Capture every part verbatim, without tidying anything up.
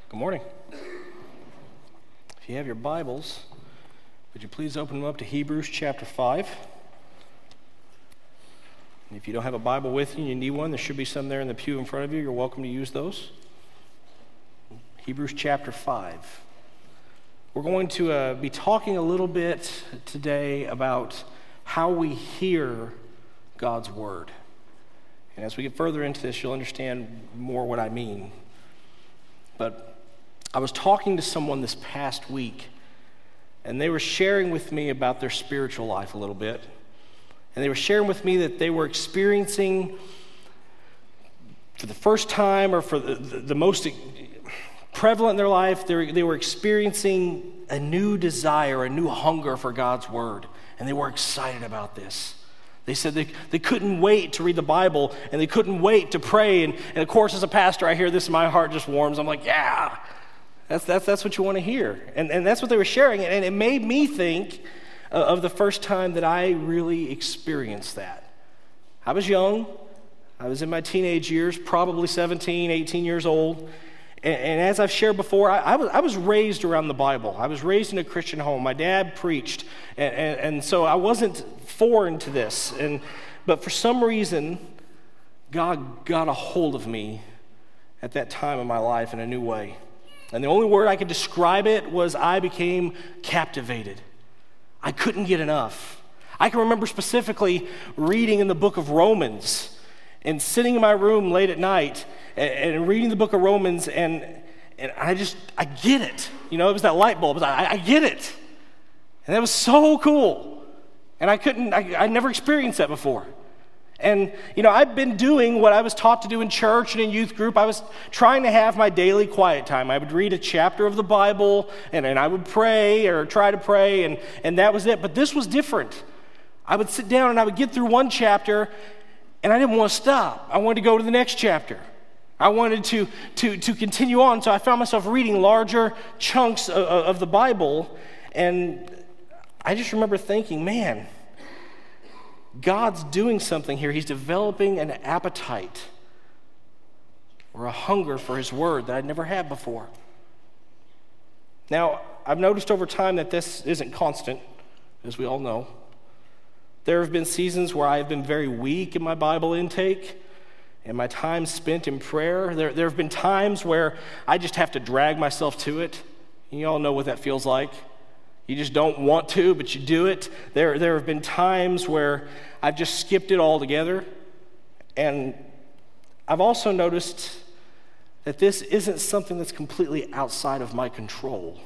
Good morning. If you have your Bibles, would you please open them up to Hebrews chapter five? And if you don't have a Bible with you and you need one, there should be some there in the pew in front of you. You're welcome to use those. Hebrews chapter five. We're going to uh, be talking a little bit today about how we hear God's word. And as we get further into this, you'll understand more what I mean. But I was talking to someone this past week, and they were sharing with me about their spiritual life a little bit. And they were sharing with me that they were experiencing, for the first time or for the, the, the most prevalent in their life, they were, they were experiencing a new desire, a new hunger for God's word. And they were excited about this. They said they, they couldn't wait to read the Bible, and they couldn't wait to pray. And, and of course, as a pastor, I hear this and my heart just warms. I'm like, yeah, that's that's that's what you want to hear. And, and that's what they were sharing. And it made me think of the first time that I really experienced that. I was young. I was in my teenage years, probably seventeen, eighteen years old. And, and as I've shared before, I, I, was, I was raised around the Bible. I was raised in a Christian home. My dad preached. And, and, and so I wasn't foreign to this. And but for some reason, God got a hold of me at that time in my life in a new way. And the only word I could describe it was I became captivated. I couldn't get enough. I can remember specifically reading in the book of Romans and sitting in my room late at night and, and reading the book of Romans, and and I just, I get it. You know, it was that light bulb. I, I get it. And that was so cool. And I couldn't, I, I never experienced that before. And, you know, I've been doing what I was taught to do in church and in youth group. I was trying to have my daily quiet time. I would read a chapter of the Bible, and, and I would pray or try to pray, and, and that was it. But this was different. I would sit down and I would get through one chapter, and I didn't want to stop. I wanted to go to the next chapter. I wanted to, to, to continue on, so I found myself reading larger chunks of, of the Bible, and I just remember thinking, man, God's doing something here. He's developing an appetite or a hunger for his word that I'd never had before. Now, I've noticed over time that this isn't constant, as we all know. There have been seasons where I've been very weak in my Bible intake and my time spent in prayer. There, there have been times where I just have to drag myself to it. You all know what that feels like. You just don't want to, but you do it. There, there have been times where I've just skipped it altogether. And I've also noticed that this isn't something that's completely outside of my control.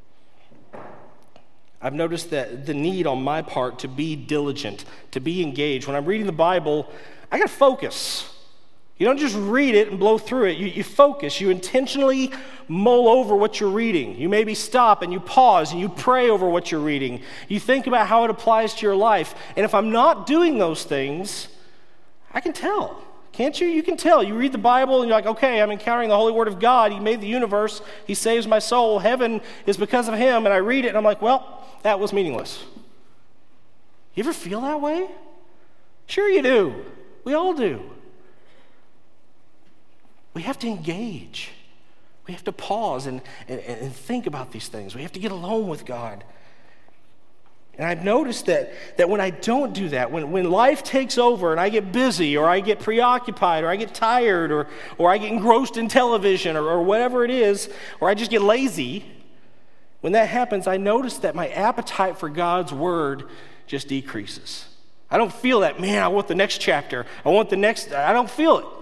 I've noticed that the need on my part to be diligent, to be engaged. When I'm reading the Bible, I got to focus. You don't just read it and blow through it. You, you focus. You intentionally mull over what you're reading. You maybe stop and you pause and you pray over what you're reading. You think about how it applies to your life. And if I'm not doing those things, I can tell. Can't you? You can tell. You read the Bible and you're like, okay, I'm encountering the holy word of God. He made the universe. He saves my soul. Heaven is because of him. And I read it and I'm like, well, that was meaningless. You ever feel that way? Sure you do. We all do. We have to engage. We have to pause and, and, and think about these things. We have to get alone with God. And I've noticed that, that when I don't do that, when, when life takes over and I get busy or I get preoccupied or I get tired or, or I get engrossed in television or, or whatever it is, or I just get lazy, when that happens, I notice that my appetite for God's word just decreases. I don't feel that, man, I want the next chapter. I want the next, I don't feel it.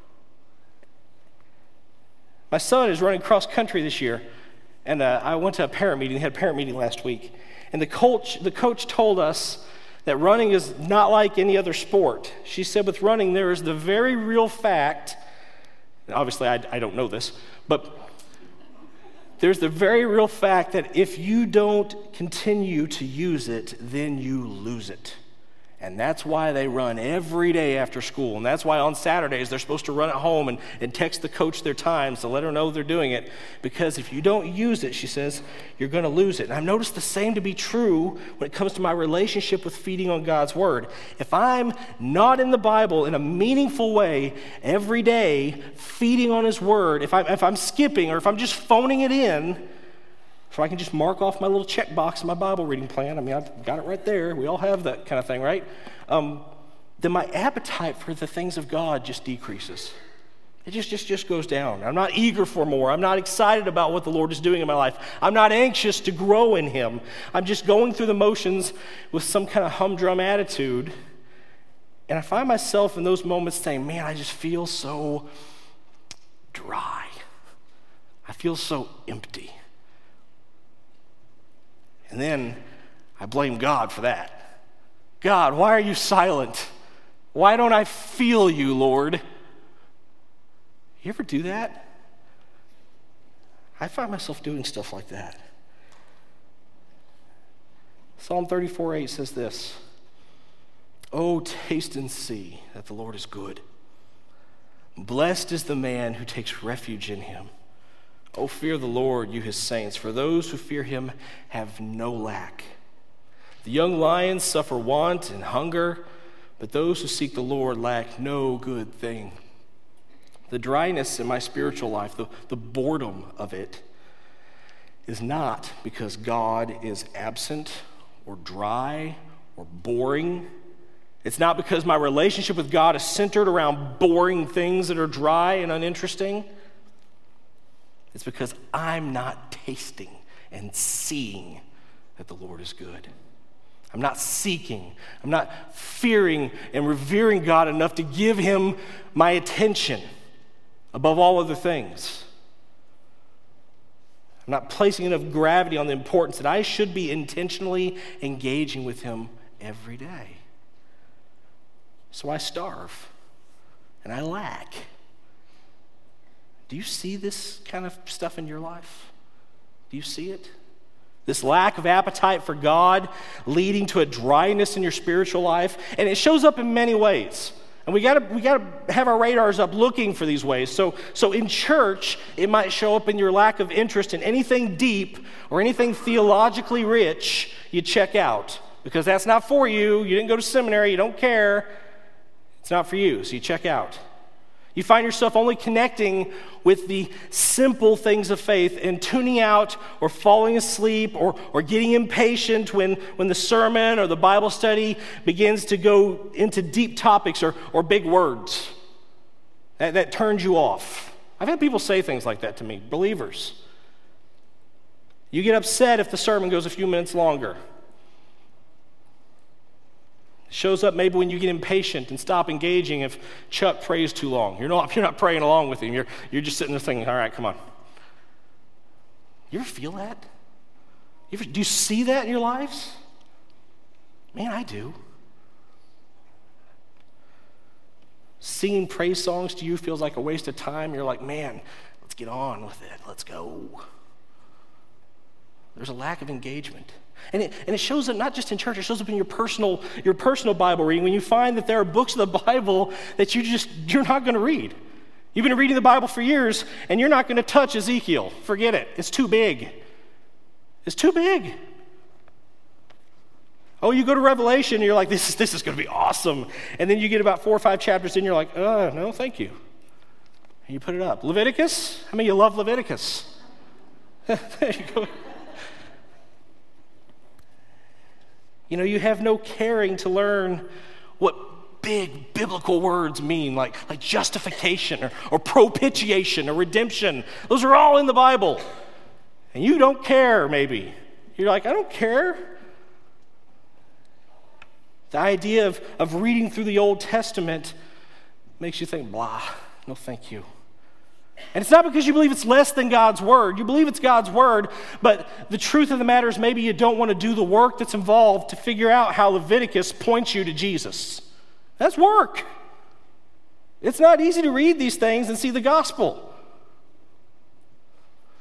My son is running cross country this year, and uh, I went to a parent meeting. They had a parent meeting last week, and the coach, the coach told us that running is not like any other sport. She said with running, there is the very real fact, and obviously I, I don't know this, but there's the very real fact that if you don't continue to use it, then you lose it. And that's why they run every day after school. And that's why on Saturdays they're supposed to run at home and, and text the coach their times to let her know they're doing it. Because if you don't use it, she says, you're going to lose it. And I've noticed the same to be true when it comes to my relationship with feeding on God's word. If I'm not in the Bible in a meaningful way every day, feeding on his word, if, I, if I'm skipping or if I'm just phoning it in, so I can just mark off my little checkbox in my Bible reading plan. I mean, I've got it right there. We all have that kind of thing, right? Um, then my appetite for the things of God just decreases. It just, just, just goes down. I'm not eager for more. I'm not excited about what the Lord is doing in my life. I'm not anxious to grow in him. I'm just going through the motions with some kind of humdrum attitude. And I find myself in those moments saying, man, I just feel so dry. I feel so empty. And then I blame God for that. God, why are you silent? Why don't I feel you, Lord? You ever do that? I find myself doing stuff like that. Psalm thirty-four eight says this, "Oh, taste and see that the Lord is good. Blessed is the man who takes refuge in him. Oh, fear the Lord, you his saints, for those who fear him have no lack. The young lions suffer want and hunger, but those who seek the Lord lack no good thing." The dryness in my spiritual life, the, the boredom of it, is not because God is absent or dry or boring. It's not because my relationship with God is centered around boring things that are dry and uninteresting. It's because I'm not tasting and seeing that the Lord is good. I'm not seeking. I'm not fearing and revering God enough to give him my attention above all other things. I'm not placing enough gravity on the importance that I should be intentionally engaging with him every day. So I starve and I lack. Do you see this kind of stuff in your life? Do you see it? This lack of appetite for God leading to a dryness in your spiritual life. And it shows up in many ways. And we gotta we gotta have our radars up looking for these ways. So, so in church, it might show up in your lack of interest in anything deep or anything theologically rich you check out. Because that's not for you. You didn't go to seminary. You don't care. It's not for you, so you check out. You find yourself only connecting with the simple things of faith and tuning out or falling asleep or, or getting impatient when, when the sermon or the Bible study begins to go into deep topics or, or big words. That, that turns you off. I've had people say things like that to me, believers. You get upset if the sermon goes a few minutes longer. Shows up maybe when you get impatient and stop engaging if Chuck prays too long. You're not, you're not praying along with him. You're, you're just sitting there thinking, all right, come on. You ever feel that? You ever, do you see that in your lives? Man, I do. Singing praise songs to you feels like a waste of time. You're like, man, let's get on with it. Let's go. There's a lack of engagement. And it, and it shows up not just in church, it shows up in your personal, your personal Bible reading when you find that there are books of the Bible that you just, you're not going to read. You've been reading the Bible for years and you're not going to touch Ezekiel. Forget it. It's too big. It's too big. Oh, you go to Revelation and you're like, this is, this is going to be awesome. And then you get about four or five chapters in, you're like, oh, no, thank you. And you put it up. Leviticus? How many of you love Leviticus? There you go. You know, you have no caring to learn what big biblical words mean, like, like justification or, or propitiation or redemption. Those are all in the Bible. And you don't care, maybe. You're like, I don't care. The idea of, of reading through the Old Testament makes you think, blah, no thank you. And it's not because you believe it's less than God's word. You believe it's God's word, but the truth of the matter is maybe you don't want to do the work that's involved to figure out how Leviticus points you to Jesus. That's work. It's not easy to read these things and see the gospel.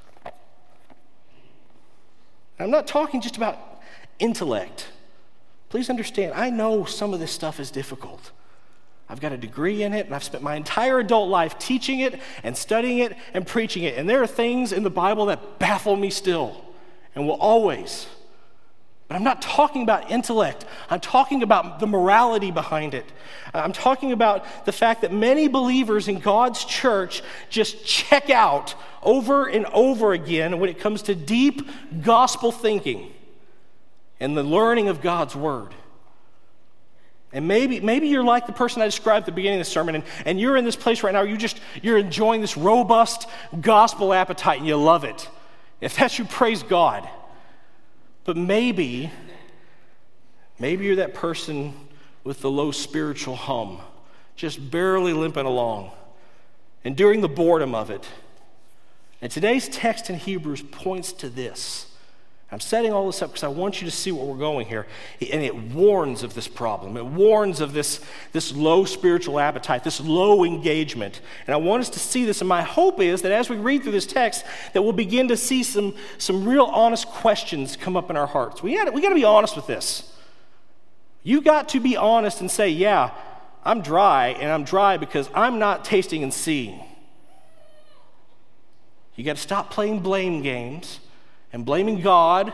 I'm not talking just about intellect, please understand, I know some of this stuff is difficult. I've got a degree in it, and I've spent my entire adult life teaching it and studying it and preaching it. And there are things in the Bible that baffle me still and will always. But I'm not talking about intellect. I'm talking about the morality behind it. I'm talking about the fact that many believers in God's church just check out over and over again when it comes to deep gospel thinking and the learning of God's word. And maybe maybe you're like the person I described at the beginning of the sermon, and, and you're in this place right now where you just, you're enjoying this robust gospel appetite and you love it. If that's you, praise God. But maybe, maybe you're that person with the low spiritual hum, just barely limping along, enduring the boredom of it. And today's text in Hebrews points to this. I'm setting all this up because I want you to see where we're going here. And it warns of this problem. It warns of this, this low spiritual appetite, this low engagement. And I want us to see this. And my hope is that as we read through this text, that we'll begin to see some, some real honest questions come up in our hearts. We got we got to be honest with this. You've got to be honest and say, yeah, I'm dry, and I'm dry because I'm not tasting and seeing. You got to stop playing blame games and blaming God,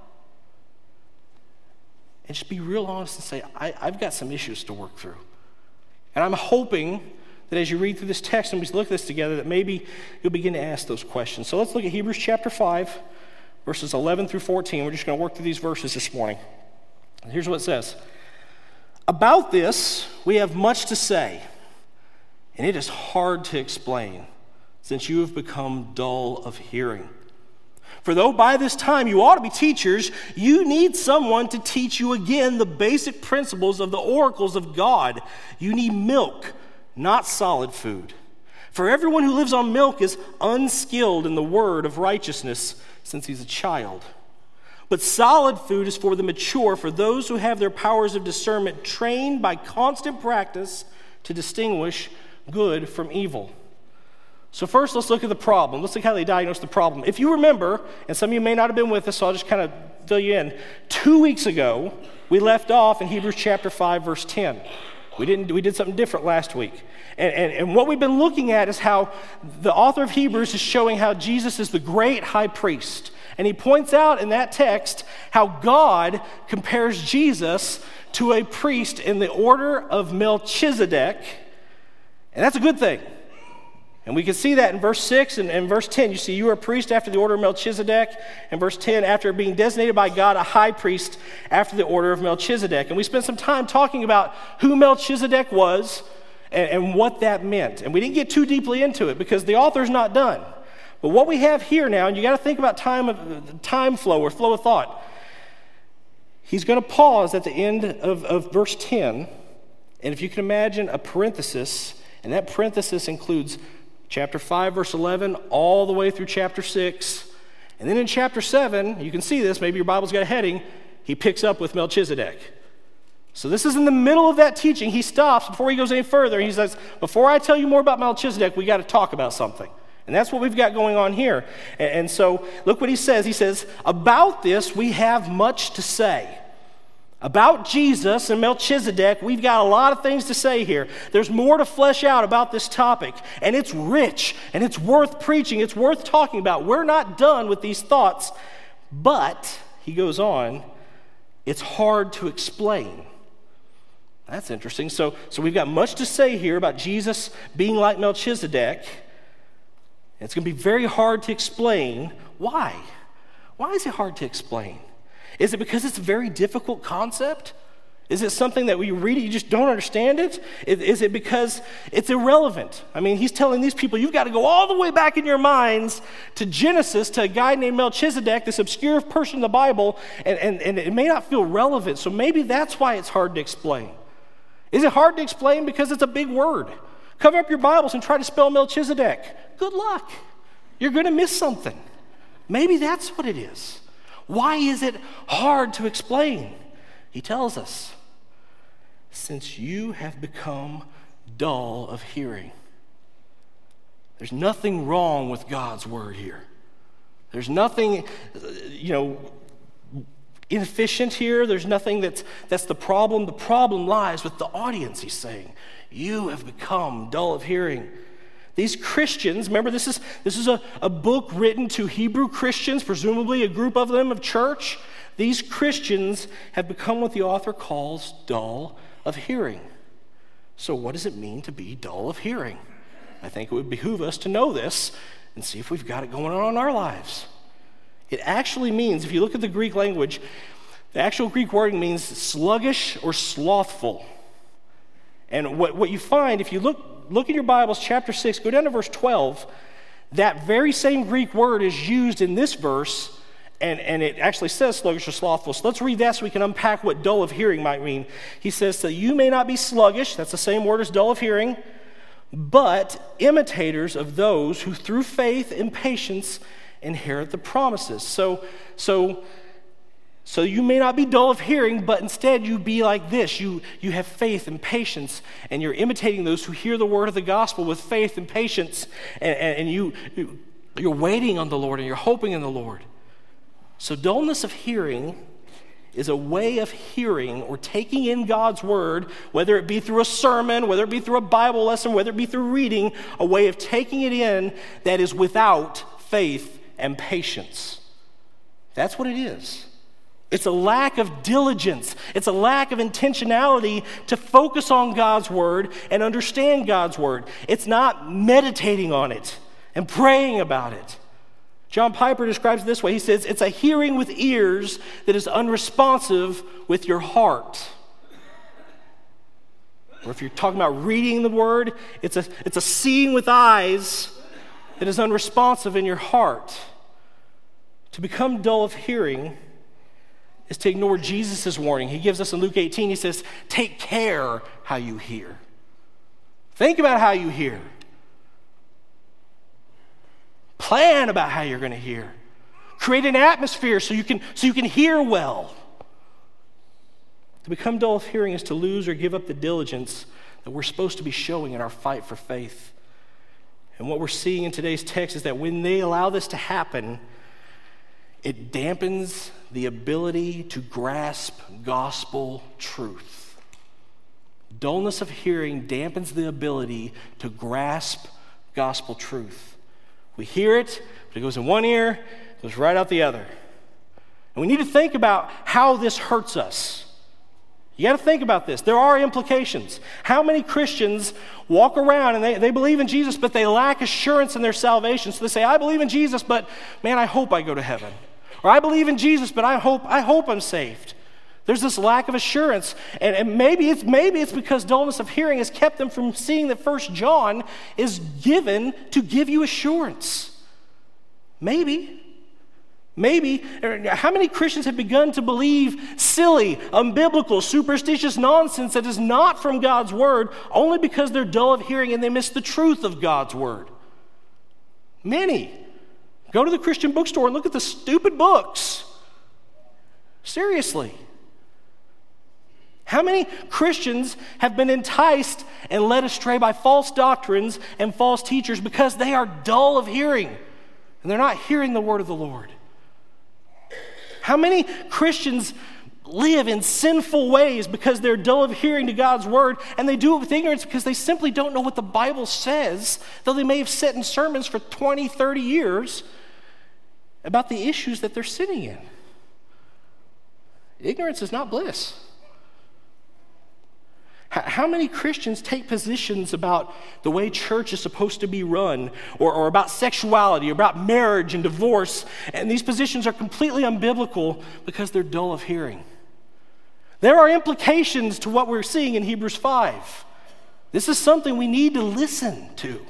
and just be real honest and say, I, I've got some issues to work through. And I'm hoping that as you read through this text and we look at this together, that maybe you'll begin to ask those questions. So let's look at Hebrews chapter five, verses eleven through fourteen. We're just going to work through these verses this morning. And here's what it says. About this, we have much to say, and it is hard to explain, since you have become dull of hearing. For though by this time you ought to be teachers, you need someone to teach you again the basic principles of the oracles of God. You need milk, not solid food. For everyone who lives on milk is unskilled in the word of righteousness, since he's a child. But solid food is for the mature, for those who have their powers of discernment trained by constant practice to distinguish good from evil. So first, let's look at the problem. Let's look how they diagnosed the problem. If you remember, and some of you may not have been with us, so I'll just kind of fill you in. Two weeks ago, we left off in Hebrews chapter five, verse ten. We didn't. We did something different last week. And, and, and what we've been looking at is how the author of Hebrews is showing how Jesus is the great high priest. And he points out in that text how God compares Jesus to a priest in the order of Melchizedek. And that's a good thing. And we can see that in verse six and, and verse ten. You see, you are a priest after the order of Melchizedek. And verse ten, after being designated by God a high priest after the order of Melchizedek. And we spent some time talking about who Melchizedek was and, and what that meant. And we didn't get too deeply into it because the author's not done. But what we have here now, and you got to think about time of time flow or flow of thought. He's going to pause at the end of, of verse ten. And if you can imagine a parenthesis, and that parenthesis includes chapter five, verse eleven, all the way through chapter six. And then in chapter seven, you can see this, maybe your Bible's got a heading, he picks up with Melchizedek. So this is in the middle of that teaching. He stops before he goes any further. He says, before I tell you more about Melchizedek, we got to talk about something. And that's what we've got going on here. And, and so look what he says. He says, about this we have much to say. About Jesus and Melchizedek, we've got a lot of things to say here. There's more to flesh out about this topic, and it's rich, and it's worth preaching. It's worth talking about. We're not done with these thoughts, but, he goes on, it's hard to explain. That's interesting. So, so we've got much to say here about Jesus being like Melchizedek. It's going to be very hard to explain. Why? Why is it hard to explain? Is it because it's a very difficult concept? Is it something that when you read it, you just don't understand it? Is it because it's irrelevant? I mean, he's telling these people, you've got to go all the way back in your minds to Genesis, to a guy named Melchizedek, this obscure person in the Bible, and, and, and it may not feel relevant. So maybe that's why it's hard to explain. Is it hard to explain because it's a big word? Cover up your Bibles and try to spell Melchizedek. Good luck. You're going to miss something. Maybe that's what it is. Why is it hard to explain? He tells us, since you have become dull of hearing. There's nothing wrong with God's word here. There's nothing, you know, inefficient here. There's nothing that's, that's the problem. The problem lies with the audience, he's saying. You have become dull of hearing. These Christians, remember this is, this is a, a book written to Hebrew Christians, presumably a group of them of church. These Christians have become what the author calls dull of hearing. So what does it mean to be dull of hearing? I think it would behoove us to know this and see if we've got it going on in our lives. It actually means, if you look at the Greek language, the actual Greek wording means sluggish or slothful. And what, what you find, if you look, look in your Bibles, chapter six, go down to verse twelve, that very same Greek word is used in this verse, and, and it actually says sluggish or slothful. So let's read that so we can unpack what dull of hearing might mean. He says, so you may not be sluggish, that's the same word as dull of hearing, but imitators of those who through faith and patience inherit the promises. So, so, so you may not be dull of hearing, but instead you be like this. You, you have faith and patience, and you're imitating those who hear the word of the gospel with faith and patience, and, and, and you, you, you're waiting on the Lord, and you're hoping in the Lord. So dullness of hearing is a way of hearing or taking in God's word, whether it be through a sermon, whether it be through a Bible lesson, whether it be through reading, a way of taking it in that is without faith and patience. That's what it is. It's a lack of diligence. It's a lack of intentionality to focus on God's word and understand God's word. It's not meditating on it and praying about it. John Piper describes it this way. He says, it's a hearing with ears that is unresponsive with your heart. Or if you're talking about reading the word, it's a, it's a seeing with eyes that is unresponsive in your heart. To become dull of hearing is to ignore Jesus' warning. He gives us in Luke eighteen, he says, take care how you hear. Think about how you hear. Plan about how you're going to hear. Create an atmosphere so you can, so you can hear well. To become dull of hearing is to lose or give up the diligence that we're supposed to be showing in our fight for faith. And what we're seeing in today's text is that when they allow this to happen, it dampens the ability to grasp gospel truth. Dullness of hearing dampens the ability to grasp gospel truth. We hear it, but it goes in one ear, it goes right out the other. And we need to think about how this hurts us. You got to think about this. There are implications. How many Christians walk around and they, they believe in Jesus, but they lack assurance in their salvation? So they say, I believe in Jesus, but man, I hope I go to heaven. Or I believe in Jesus, but I hope I hope I'm saved. There's this lack of assurance. And, and maybe it's maybe it's because dullness of hearing has kept them from seeing that First John is given to give you assurance. Maybe. Maybe, how many Christians have begun to believe silly, unbiblical, superstitious nonsense that is not from God's word only because they're dull of hearing and they miss the truth of God's word? Many. Go to the Christian bookstore and look at the stupid books. Seriously. How many Christians have been enticed and led astray by false doctrines and false teachers because they are dull of hearing and they're not hearing the word of the Lord? How many Christians live in sinful ways because they're dull of hearing to God's word, and they do it with ignorance because they simply don't know what the Bible says, though they may have sat in sermons for twenty, thirty years about the issues that they're sitting in? Ignorance is not bliss. How many Christians take positions about the way church is supposed to be run, or, or about sexuality, or about marriage and divorce, and these positions are completely unbiblical because they're dull of hearing? There are implications to what we're seeing in Hebrews five. This is something we need to listen to.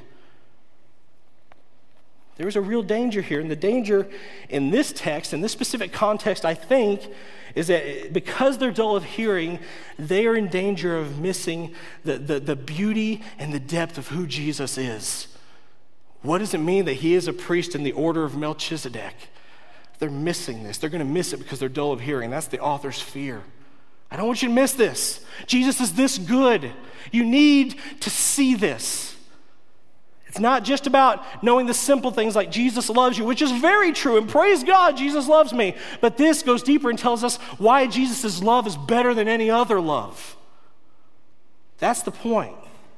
There is a real danger here, and the danger in this text, in this specific context, I think, is that because they're dull of hearing, they are in danger of missing the, the, the beauty and the depth of who Jesus is. What does it mean that he is a priest in the order of Melchizedek? They're missing this. They're going to miss it because they're dull of hearing. That's the author's fear. I don't want you to miss this. Jesus is this good. You need to see this. It's not just about knowing the simple things like Jesus loves you, which is very true, and praise God, Jesus loves me. But this goes deeper and tells us why Jesus' love is better than any other love. That's the point.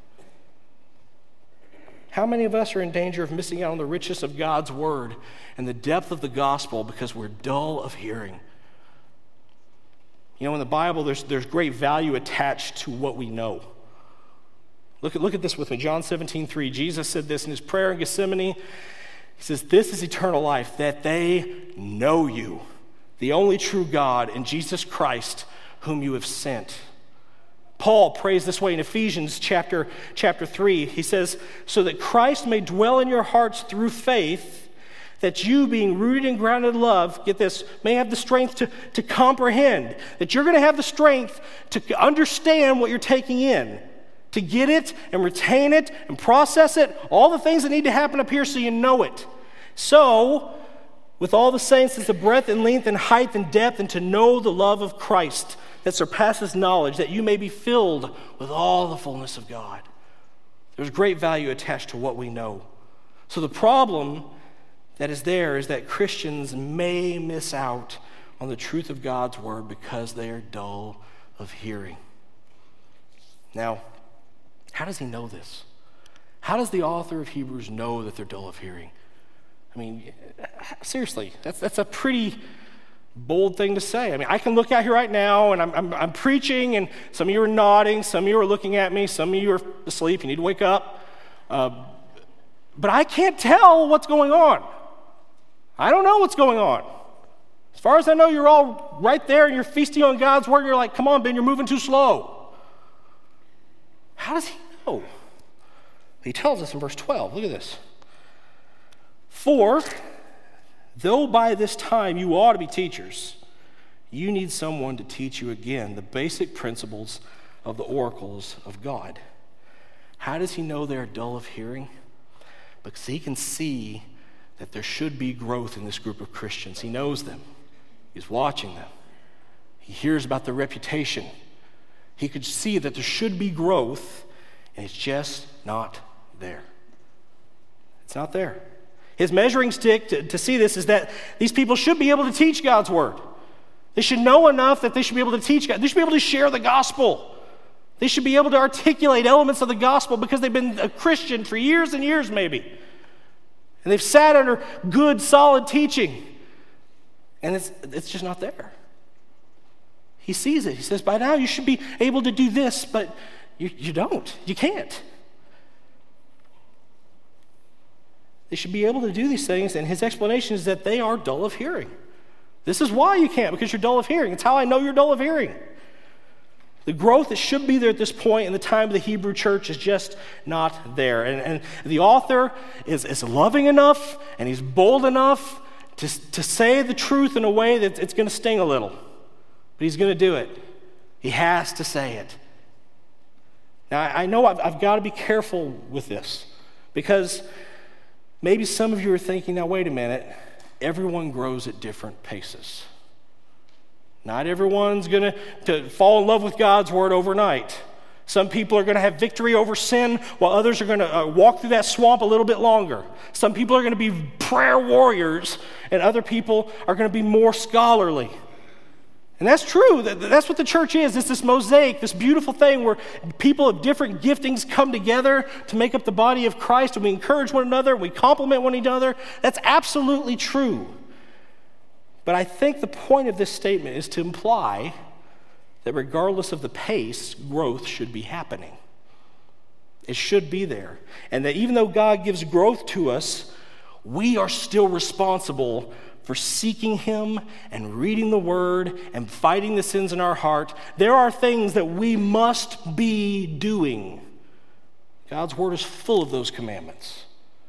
How many of us are in danger of missing out on the richness of God's word and the depth of the gospel because we're dull of hearing? You know, in the Bible, there's, there's great value attached to what we know. Look at, look at this with me. John seventeen three. Jesus said this in his prayer in Gethsemane. He says, "This is eternal life, that they know you, the only true God, and Jesus Christ, whom you have sent." Paul prays this way in Ephesians chapter, chapter three. He says, "So that Christ may dwell in your hearts through faith, that you, being rooted and grounded in love," get this, "may have the strength to, to comprehend." That you're going to have the strength to understand what you're taking in, to get it and retain it and process it, all the things that need to happen up here so you know it. "So, with all the saints, as the breadth and length and height and depth, and to know the love of Christ that surpasses knowledge, that you may be filled with all the fullness of God." There's great value attached to what we know. So the problem that is there is that Christians may miss out on the truth of God's word because they are dull of hearing. Now, how does he know this? How does the author of Hebrews know that they're dull of hearing? I mean, seriously, that's that's a pretty bold thing to say. I mean, I can look out here right now, and I'm, I'm, I'm preaching, and some of you are nodding, some of you are looking at me, some of you are asleep, you need to wake up. Uh, but I can't tell what's going on. I don't know what's going on. As far as I know, you're all right there, and you're feasting on God's word, and you're like, "Come on, Ben, you're moving too slow." How does he know? He tells us in verse twelve, look at this. "For though by this time you ought to be teachers, you need someone to teach you again the basic principles of the oracles of God." How does he know they're dull of hearing? Because he can see that there should be growth in this group of Christians. He knows them. He's watching them. He hears about their reputation. He could see that there should be growth, and it's just not there. It's not there. His measuring stick to, to see this is that these people should be able to teach God's word. They should know enough that they should be able to teach God. They should be able to share the gospel. They should be able to articulate elements of the gospel because they've been a Christian for years and years maybe. And they've sat under good, solid teaching. And it's, it's just not there. He sees it. He says, by now you should be able to do this, but you, you don't. You can't. They should be able to do these things, and his explanation is that they are dull of hearing. This is why you can't, because you're dull of hearing. It's how I know you're dull of hearing. The growth that should be there at this point in the time of the Hebrew church is just not there. And, and the author is, is loving enough, and he's bold enough to, to say the truth in a way that it's going to sting a little. But he's going to do it. He has to say it. Now, I know I've, I've got to be careful with this, because maybe some of you are thinking, now wait a minute, everyone grows at different paces. Not everyone's going to fall in love with God's word overnight. Some people are going to have victory over sin, while others are going to uh, walk through that swamp a little bit longer. Some people are going to be prayer warriors, and other people are going to be more scholarly. And that's true. That's what the church is. It's this mosaic, this beautiful thing where people of different giftings come together to make up the body of Christ, and we encourage one another, we complement one another. That's absolutely true. But I think the point of this statement is to imply that regardless of the pace, growth should be happening. It should be there. And that even though God gives growth to us, we are still responsible for seeking him and reading the word and fighting the sins in our heart. There are things that we must be doing. God's word is full of those commandments.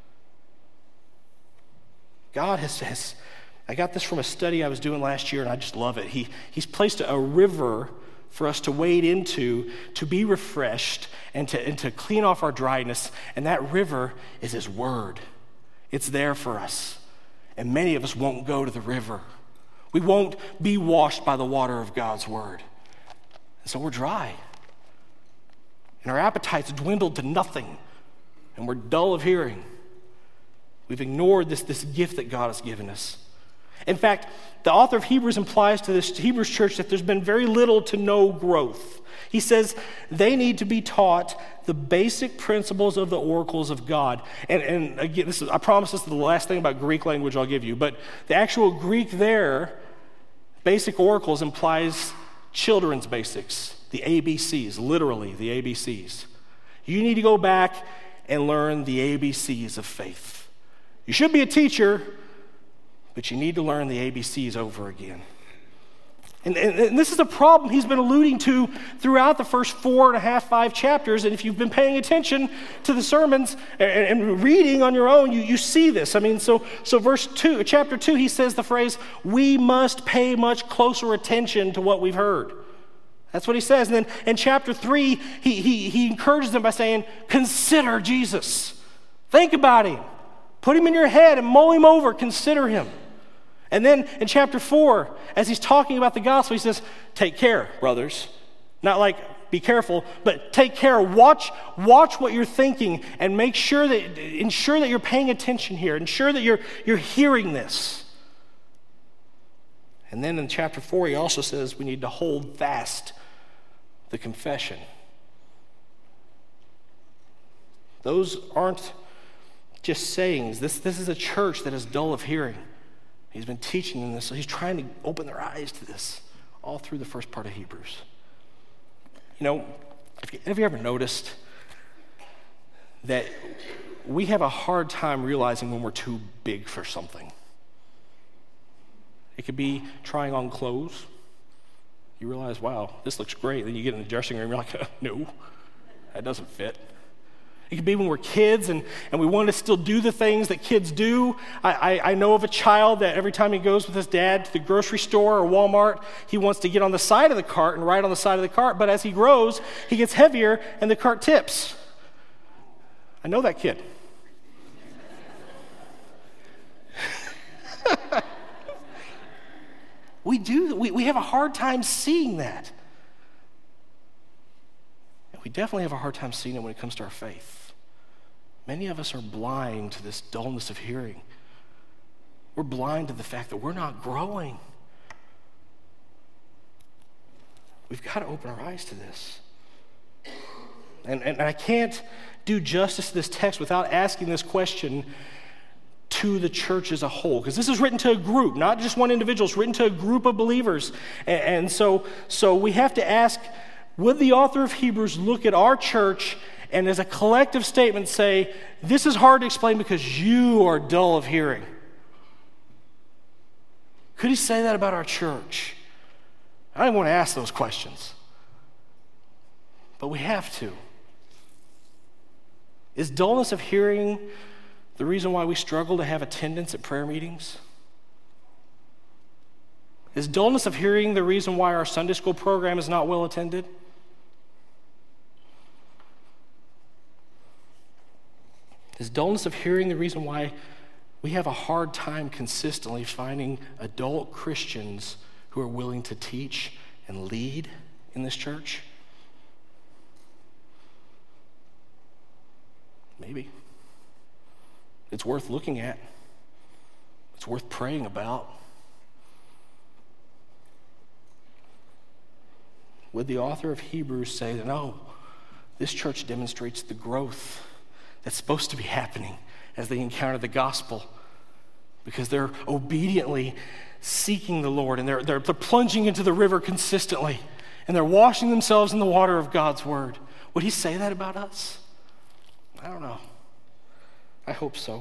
God has, has I got this from a study I was doing last year, and I just love it. He, he's placed a river for us to wade into, to be refreshed, and to, and to clean off our dryness. And that river is his word. It's there for us. And many of us won't go to the river. We won't be washed by the water of God's word. And so we're dry. And our appetites dwindled to nothing. and we're dull of hearing. We've ignored this, this gift that God has given us. In fact, the author of Hebrews implies to this Hebrews church that there's been very little to no growth. He says they need to be taught the basic principles of the oracles of God. And, and again, this is, I promise this is the last thing about Greek language I'll give you, but the actual Greek there, basic oracles, implies children's basics, the A B Cs, literally the A B Cs. You need to go back and learn the A B Cs of faith. You should be a teacher, but you need to learn the A B Cs over again. And, and, and this is a problem he's been alluding to throughout the first four and a half, five chapters. And if you've been paying attention to the sermons and, and reading on your own, you, you see this. I mean, so so verse two, chapter two, he says the phrase, "We must pay much closer attention to what we've heard." That's what he says. And then in chapter three, he he he encourages them by saying, "Consider Jesus. Think about him. Put him in your head and mull him over. Consider him." And then in chapter four, as he's talking about the gospel, he says, "Take care, brothers." Not like be careful, but take care. Watch, watch what you're thinking and make sure that, ensure that you're paying attention here. Ensure that you're, you're hearing this. And then in chapter four, he also says we need to hold fast the confession. Those aren't just sayings. This, this is a church that is dull of hearing. He's been teaching them this, so he's trying to open their eyes to this all through the first part of Hebrews. You know, have you, have you ever noticed that we have a hard time realizing when we're too big for something? It could be trying on clothes. You realize, wow, this looks great. Then you get in the dressing room, you're like, no, that doesn't fit. It could be when we're kids and, and we want to still do the things that kids do. I, I, I know of a child that every time he goes with his dad to the grocery store or Walmart, he wants to get on the side of the cart and ride on the side of the cart. But as he grows, he gets heavier and the cart tips. I know that kid. we do. We, we have a hard time seeing that. And we definitely have a hard time seeing it when it comes to our faith. Many of us are blind to this dullness of hearing. We're blind to the fact that we're not growing. We've got to open our eyes to this. And, and I can't do justice to this text without asking this question to the church as a whole, because this is written to a group, not just one individual. It's written to a group of believers. And, and so, so we have to ask, would the author of Hebrews look at our church and as a collective statement say, this is hard to explain because you are dull of hearing? Could he say that about our church? I don't want to ask those questions, but we have to. Is dullness of hearing the reason why we struggle to have attendance at prayer meetings? Is dullness of hearing the reason why our Sunday school program is not well attended? Is dullness of hearing the reason why we have a hard time consistently finding adult Christians who are willing to teach and lead in this church? Maybe. It's worth looking at. It's worth praying about. Would the author of Hebrews say that, no, this church demonstrates the growth that's supposed to be happening as they encounter the gospel, because they're obediently seeking the Lord, and they're, they're, they're plunging into the river consistently, and they're washing themselves in the water of God's word. Would he say that about us? I don't know. I hope so.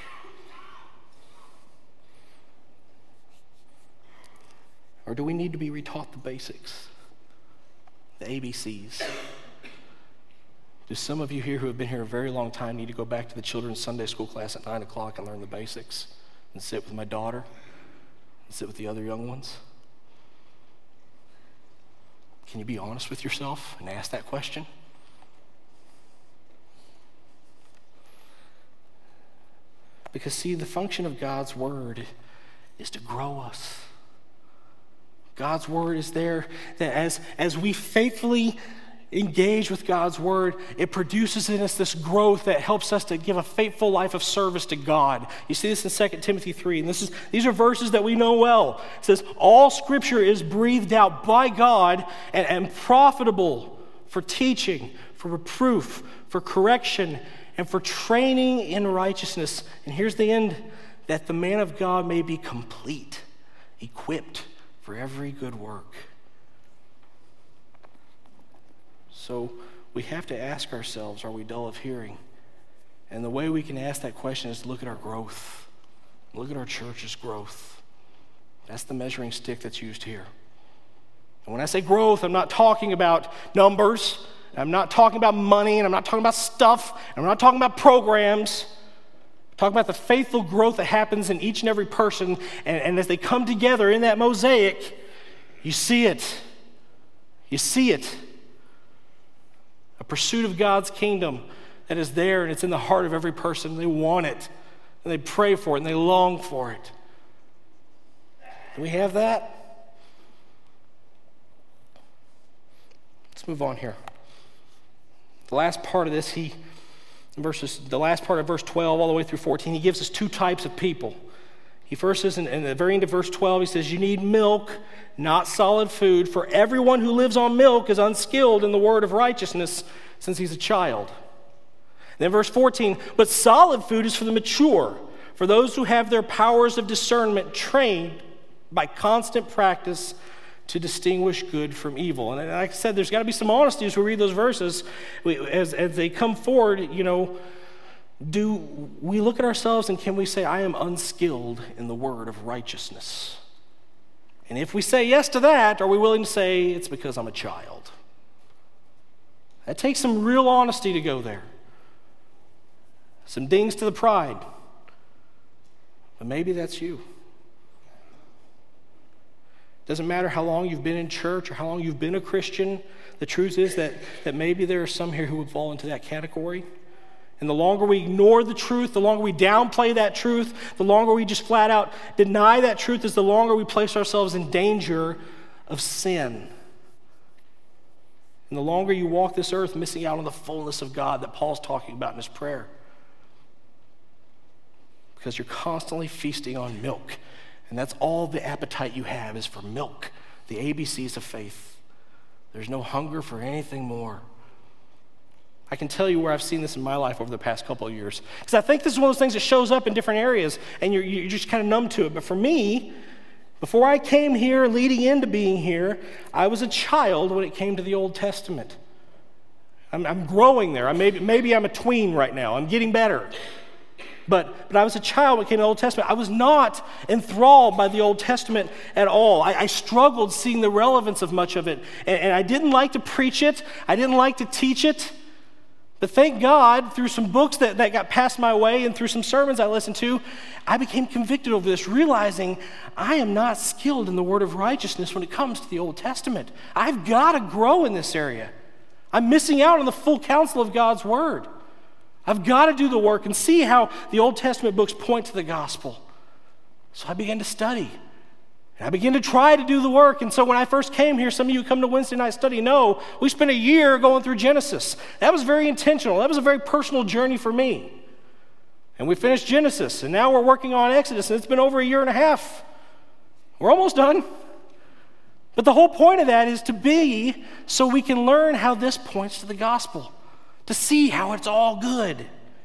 Or do we need to be retaught the basics, the A B Cs? Do some of you here who have been here a very long time need to go back to the children's Sunday school class at nine o'clock and learn the basics and sit with my daughter and sit with the other young ones? Can you be honest with yourself and ask that question? Because, see, the function of God's word is to grow us. God's word is there that as, as we faithfully engage with God's word, it produces in us this growth that helps us to give a faithful life of service to God. You see this in Second Timothy three, and this is these are verses that we know well. It says, all scripture is breathed out by God and, and profitable for teaching, for reproof, for correction, and for training in righteousness. And here's the end, that the man of God may be complete, equipped for every good work. So we have to ask ourselves, are we dull of hearing? And the way we can ask that question is to look at our growth. Look at our church's growth. That's the measuring stick that's used here. And when I say growth, I'm not talking about numbers. I'm not talking about money, and I'm not talking about stuff, and I'm not talking about programs. I'm talking about the faithful growth that happens in each and every person, and, and as they come together in that mosaic, you see it. You see it. A pursuit of God's kingdom that is there, and it's in the heart of every person. They want it, and they pray for it, and they long for it. Do we have that? Let's move on here. The last part of this, he, verses, the last part of verse twelve all the way through fourteen, he gives us two types of people. He first says, in, in the very end of verse twelve, he says, you need milk, not solid food, for everyone who lives on milk is unskilled in the word of righteousness since he's a child. Then verse fourteen, but solid food is for the mature, for those who have their powers of discernment trained by constant practice to distinguish good from evil. And like I said, there's got to be some honesty as we read those verses. We, as, as they come forward, you know, do we look at ourselves and can we say, I am unskilled in the word of righteousness? And if we say yes to that, are we willing to say, it's because I'm a child? That takes some real honesty to go there. Some dings to the pride. But maybe that's you. Doesn't matter how long you've been in church or how long you've been a Christian. The truth is that, that maybe there are some here who would fall into that category. And the longer we ignore the truth, the longer we downplay that truth, the longer we just flat out deny that truth, is the longer we place ourselves in danger of sin. And the longer you walk this earth missing out on the fullness of God that Paul's talking about in his prayer. Because you're constantly feasting on milk. And that's all the appetite you have is for milk, the A B Cs of faith. There's no hunger for anything more. I can tell you where I've seen this in my life over the past couple of years. Because I think this is one of those things that shows up in different areas, and you're, you're just kind of numb to it. But for me, before I came here, leading into being here, I was a child when it came to the Old Testament. I'm, I'm growing there. I maybe, maybe I'm a tween right now. I'm getting better. But, but I was a child when it came to the Old Testament. I was not enthralled by the Old Testament at all. I, I struggled seeing the relevance of much of it. And, and I didn't like to preach it. I didn't like to teach it. But thank God, through some books that, that got passed my way and through some sermons I listened to, I became convicted over this, realizing I am not skilled in the word of righteousness when it comes to the Old Testament. I've got to grow in this area. I'm missing out on the full counsel of God's word. I've got to do the work and see how the Old Testament books point to the gospel. So I began to study. And I began to try to do the work. And so when I first came here, some of you come to Wednesday night study know we spent a year going through Genesis. That was very intentional. That was a very personal journey for me. And we finished Genesis, and now we're working on Exodus, and it's been over a year and a half. We're almost done. But the whole point of that is to be so we can learn how this points to the gospel. To see how it's all good.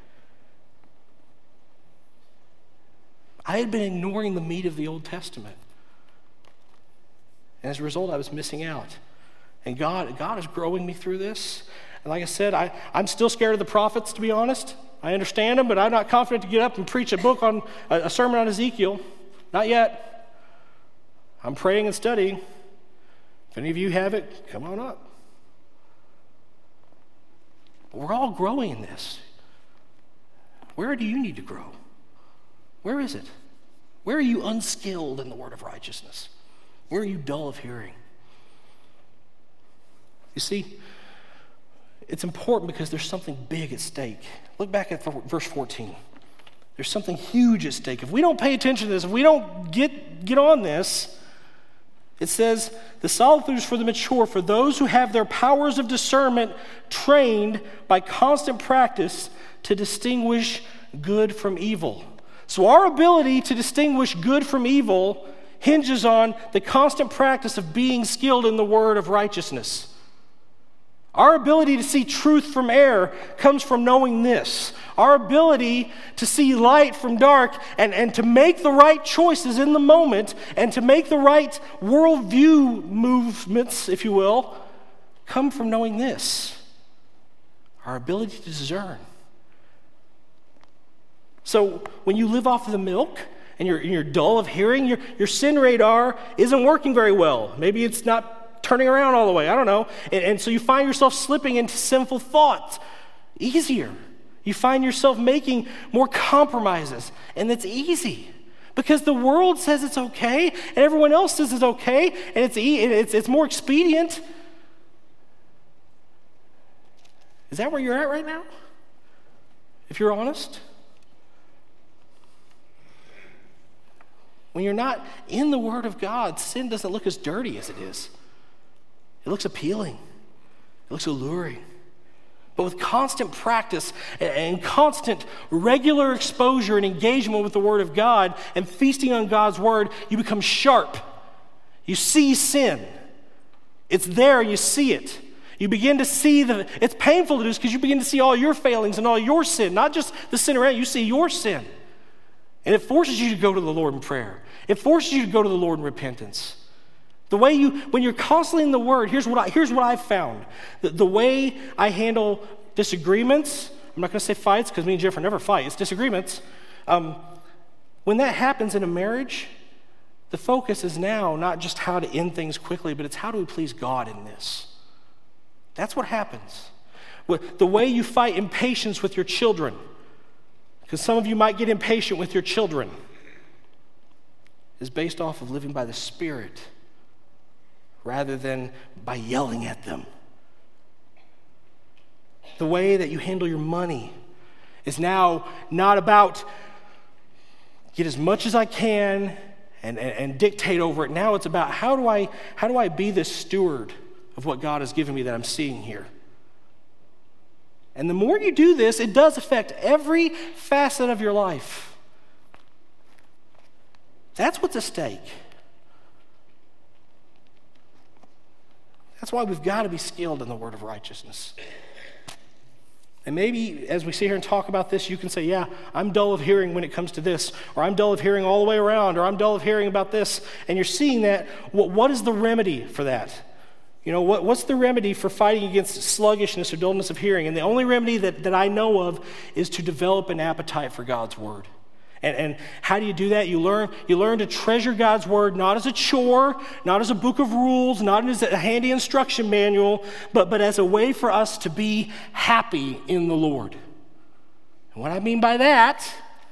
I had been ignoring the meat of the Old Testament. And as a result, I was missing out. And God, God is growing me through this. And like I said, I, I'm still scared of the prophets, to be honest. I understand them, but I'm not confident to get up and preach a book on, a, a sermon on Ezekiel. Not yet. I'm praying and studying. If any of you have it, come on up. We're all growing in this. Where do you need to grow? Where is it? Where are you unskilled in the word of righteousness? Where are you dull of hearing? You see, it's important because there's something big at stake. Look back at verse fourteen. There's something huge at stake. If we don't pay attention to this, if we don't get, get on this, It says, the solitude is for the mature, for those who have their powers of discernment trained by constant practice to distinguish good from evil. So our ability to distinguish good from evil hinges on the constant practice of being skilled in the word of righteousness. Our ability to see truth from error comes from knowing this. Our ability to see light from dark and, and to make the right choices in the moment and to make the right worldview movements, if you will, come from knowing this. Our ability to discern. So when you live off of the milk and you're, you're dull of hearing, your, your sin radar isn't working very well. Maybe it's not turning around all the way, I don't know. And, and so you find yourself slipping into sinful thoughts easier. You find yourself making more compromises, and that's easy because the world says it's okay, and everyone else says it's okay, and it's, e- it's, it's more expedient. Is that where you're at right now? If you're honest? When you're not in the Word of God, sin doesn't look as dirty as it is. It looks appealing. It looks alluring. But with constant practice and constant regular exposure and engagement with the Word of God and feasting on God's Word, you become sharp. You see sin. It's there, you see it. You begin to see the, it's painful to do this because you begin to see all your failings and all your sin, not just the sin around you, you see your sin. And it forces you to go to the Lord in prayer. It forces you to go to the Lord in repentance. The way you, when you're constantly in the Word, here's what I, here's what I've found. The, the way I handle disagreements, I'm not going to say fights because me and Jennifer never fight, it's disagreements. Um, when that happens in a marriage, the focus is now not just how to end things quickly, but it's how do we please God in this. That's what happens. The way you fight impatience with your children, because some of you might get impatient with your children, is based off of living by the Spirit rather than by yelling at them. The way that you handle your money is now not about get as much as I can and, and, and dictate over it. Now it's about how do I how do I be the steward of what God has given me that I'm seeing here. And the more you do this, it does affect every facet of your life. That's what's at stake. That's why we've got to be skilled in the word of righteousness. And maybe as we sit here and talk about this, you can say, yeah, I'm dull of hearing when it comes to this, or I'm dull of hearing all the way around, or I'm dull of hearing about this. And you're seeing that. What, what is the remedy for that? You know, what, what's the remedy for fighting against sluggishness or dullness of hearing? And the only remedy that, that I know of is to develop an appetite for God's word. And, and how do you do that? You learn, you learn to treasure God's word, not as a chore, not as a book of rules, not as a handy instruction manual, but, but as a way for us to be happy in the Lord. And what I mean by that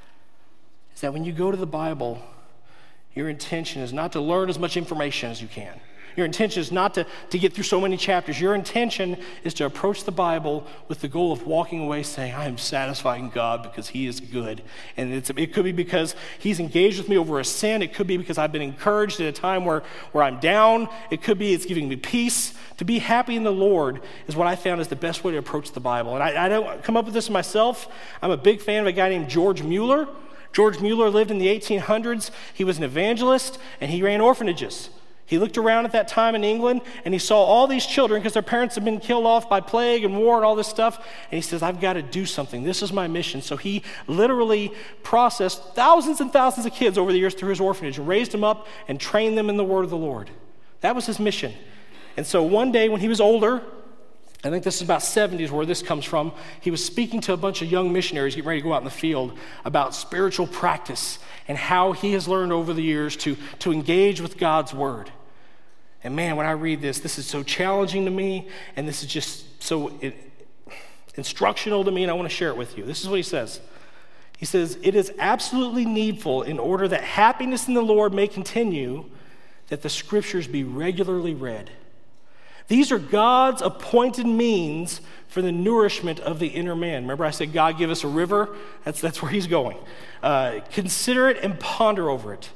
is that when you go to the Bible, your intention is not to learn as much information as you can. Your intention is not to, to get through so many chapters. Your intention is to approach the Bible with the goal of walking away saying, I am satisfying God because he is good. And it's, it could be because he's engaged with me over a sin. It could be because I've been encouraged at a time where, where I'm down. It could be it's giving me peace. To be happy in the Lord is what I found is the best way to approach the Bible. And I, I don't come up with this myself. I'm a big fan of a guy named George Mueller. George Mueller lived in the eighteen hundreds. He was an evangelist, and he ran orphanages. He looked around at that time in England, and he saw all these children because their parents had been killed off by plague and war and all this stuff. And he says, I've got to do something. This is my mission. So he literally processed thousands and thousands of kids over the years through his orphanage and raised them up and trained them in the word of the Lord. That was his mission. And so one day when he was older, I think this is about seventies where this comes from, he was speaking to a bunch of young missionaries getting ready to go out in the field about spiritual practice and how he has learned over the years to, to engage with God's word. And man, when I read this, this is so challenging to me, and this is just so it, instructional to me, and I want to share it with you. This is what he says. He says, it is absolutely needful in order that happiness in the Lord may continue, that the scriptures be regularly read. These are God's appointed means for the nourishment of the inner man. Remember I said God give us a river? That's, that's where he's going. Uh, consider it and ponder over it.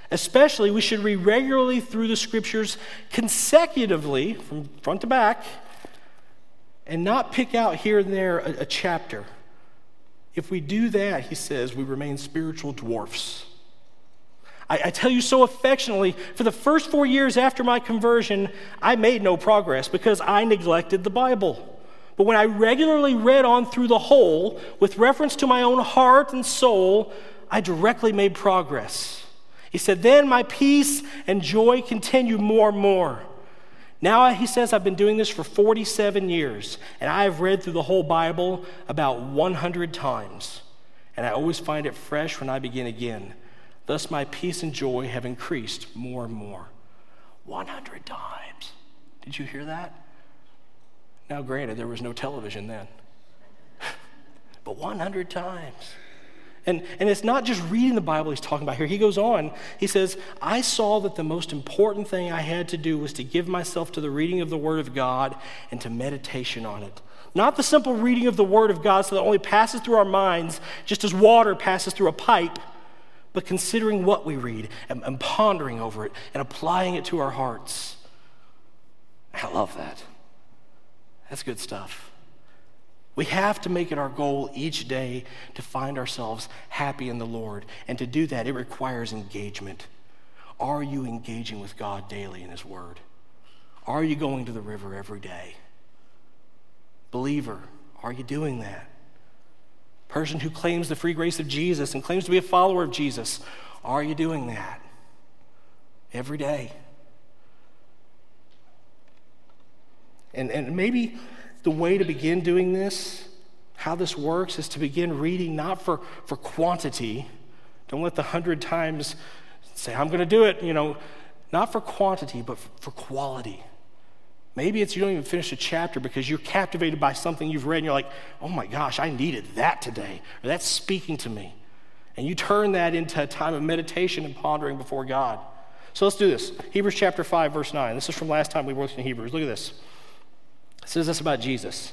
Especially, we should read regularly through the scriptures consecutively, from front to back, and not pick out here and there a, a chapter. If we do that, he says, we remain spiritual dwarfs. I, I tell you so affectionately, for the first four years after my conversion, I made no progress because I neglected the Bible. But when I regularly read on through the whole, with reference to my own heart and soul, I directly made progress. He said, then my peace and joy continued more and more. Now, he says, I've been doing this for forty-seven years, and I have read through the whole Bible about one hundred times, and I always find it fresh when I begin again. Thus, my peace and joy have increased more and more. one hundred times. Did you hear that? Now, granted, there was no television then, but one hundred times. And, and it's not just reading the Bible he's talking about here. He goes on, he says, I saw that the most important thing I had to do was to give myself to the reading of the Word of God and to meditation on it. Not the simple reading of the Word of God so that it only passes through our minds just as water passes through a pipe, but considering what we read and, and pondering over it and applying it to our hearts. I love that. That's good stuff. We have to make it our goal each day to find ourselves happy in the Lord. And to do that, it requires engagement. Are you engaging with God daily in His Word? Are you going to the river every day? Believer, are you doing that? Person who claims the free grace of Jesus and claims to be a follower of Jesus, are you doing that every day? And, and maybe the way to begin doing this, how this works, is to begin reading not for, for quantity. Don't let the hundred times say, I'm going to do it, you know, not for quantity, but for, for quality. Maybe it's you don't even finish a chapter because you're captivated by something you've read and you're like, oh my gosh, I needed that today, or that's speaking to me. And you turn that into a time of meditation and pondering before God. So let's do this. Hebrews chapter five, verse nine. This is from last time we worked in Hebrews. Look at this. It says this about Jesus.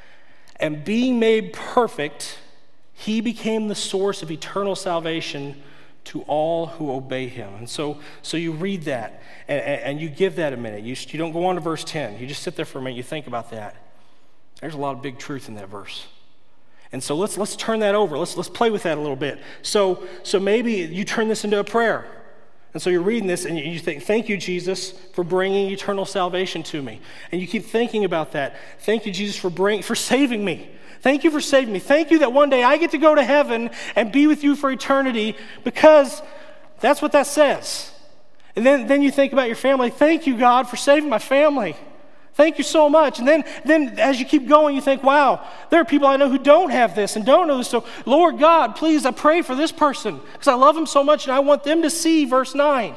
And being made perfect, he became the source of eternal salvation to all who obey him. And so so you read that, and, and you give that a minute. You, you don't go on to verse ten. You just sit there for a minute. You think about that. There's a lot of big truth in that verse. And so let's let's turn that over. Let's let's play with that a little bit. So so maybe you turn this into a prayer. And so you're reading this and you think, thank you, Jesus, for bringing eternal salvation to me. And you keep thinking about that. Thank you, Jesus, for bring, for saving me. Thank you for saving me. Thank you that one day I get to go to heaven and be with you for eternity, because that's what that says. And then, then you think about your family. Thank you, God, for saving my family. Thank you so much. And then, then as you keep going, you think, wow, there are people I know who don't have this and don't know this. So, Lord God, please, I pray for this person because I love them so much and I want them to see verse nine.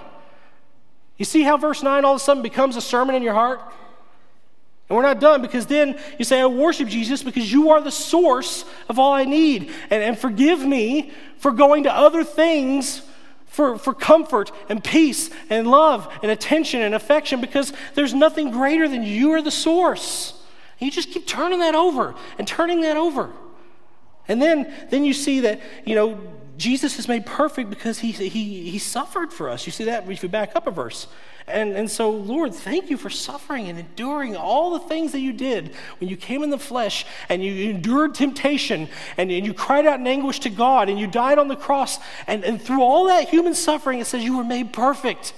You see how verse nine all of a sudden becomes a sermon in your heart? And we're not done, because then you say, I worship Jesus because you are the source of all I need. And, and forgive me for going to other things For, for comfort and peace and love and attention and affection, because there's nothing greater than you are the source. And you just keep turning that over and turning that over. And then, then you see that, you know, Jesus is made perfect because he, he, he suffered for us. You see that if you back up a verse. And, and so, Lord, thank you for suffering and enduring all the things that you did when you came in the flesh and you endured temptation and, and you cried out in anguish to God and you died on the cross. And, and through all that human suffering, it says you were made perfect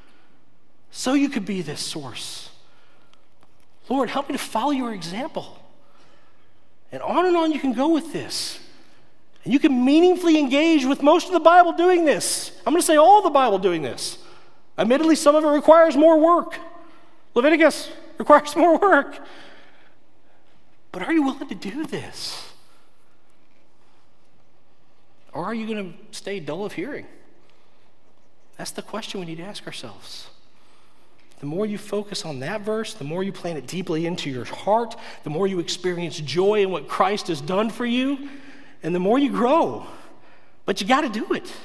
so you could be this source. Lord, help me to follow your example. And on and on you can go with this. And you can meaningfully engage with most of the Bible doing this. I'm going to say all the Bible doing this. Admittedly, some of it requires more work. Leviticus requires more work. But are you willing to do this? Or are you going to stay dull of hearing? That's the question we need to ask ourselves. The more you focus on that verse, the more you plant it deeply into your heart, the more you experience joy in what Christ has done for you, and the more you grow. But you got to do it.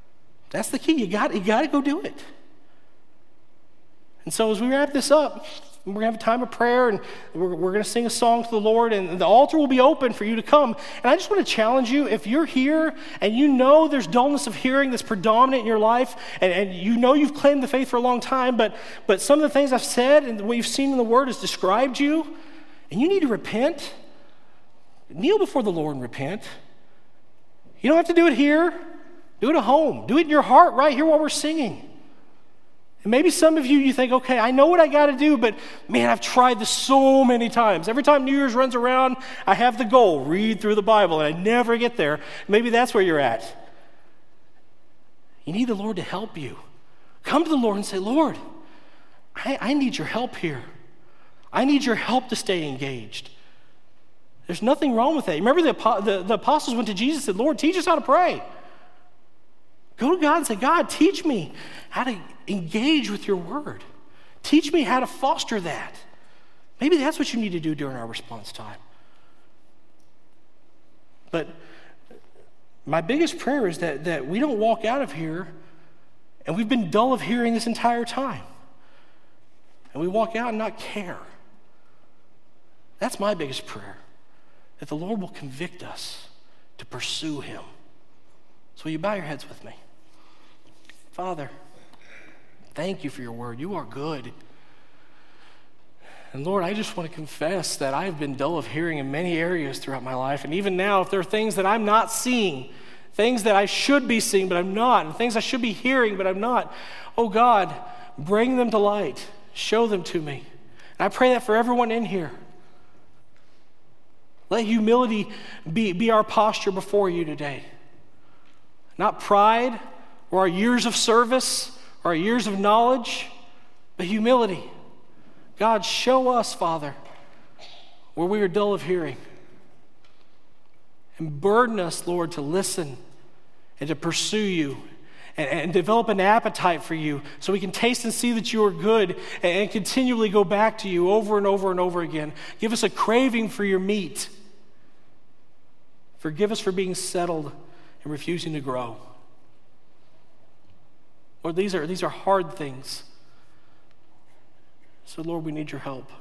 That's the key. You got, you got to go do it. And so as we wrap this up, We're going to have a time of prayer, and we're, we're going to sing a song to the Lord, and the altar will be open for you to come. And I just want to challenge you, if you're here and you know there's dullness of hearing that's predominant in your life, and, and you know you've claimed the faith for a long time, but, but some of the things I've said and what you've seen in the Word has described you, and you need to repent, kneel before the Lord and repent. You don't have to do it here. Do it at home. Do it in your heart right here while we're singing. And maybe some of you, you think, okay, I know what I got to do, but man, I've tried this so many times. Every time New Year's runs around, I have the goal, read through the Bible, and I never get there. Maybe that's where you're at. You need the Lord to help you. Come to the Lord and say, Lord, I, I need your help here. I need your help to stay engaged. There's nothing wrong with that. Remember the, the, the apostles went to Jesus and said, Lord, teach us how to pray. Go to God and say, God, teach me how to engage with your word. Teach me how to foster that. Maybe that's what you need to do during our response time. But my biggest prayer is that, that we don't walk out of here and we've been dull of hearing this entire time. And we walk out and not care. That's my biggest prayer, that the Lord will convict us to pursue him. So will you bow your heads with me? Father, thank you for your word. You are good. And Lord, I just want to confess that I've been dull of hearing in many areas throughout my life. And even now, if there are things that I'm not seeing, things that I should be seeing but I'm not, and things I should be hearing but I'm not, oh God, bring them to light. Show them to me. And I pray that for everyone in here. Let humility be, be our posture before you today. Not pride or our years of service or our years of knowledge, but humility. God, show us, Father, where we are dull of hearing. And burden us, Lord, to listen and to pursue you and, and develop an appetite for you so we can taste and see that you are good and, and continually go back to you over and over and over again. Give us a craving for your meat. Forgive us for being settled and refusing to grow. Lord, these are, these are hard things. So, Lord, we need your help.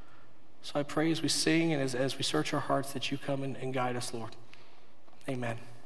So I pray as we sing and as, as we search our hearts that you come and, and guide us, Lord. Amen.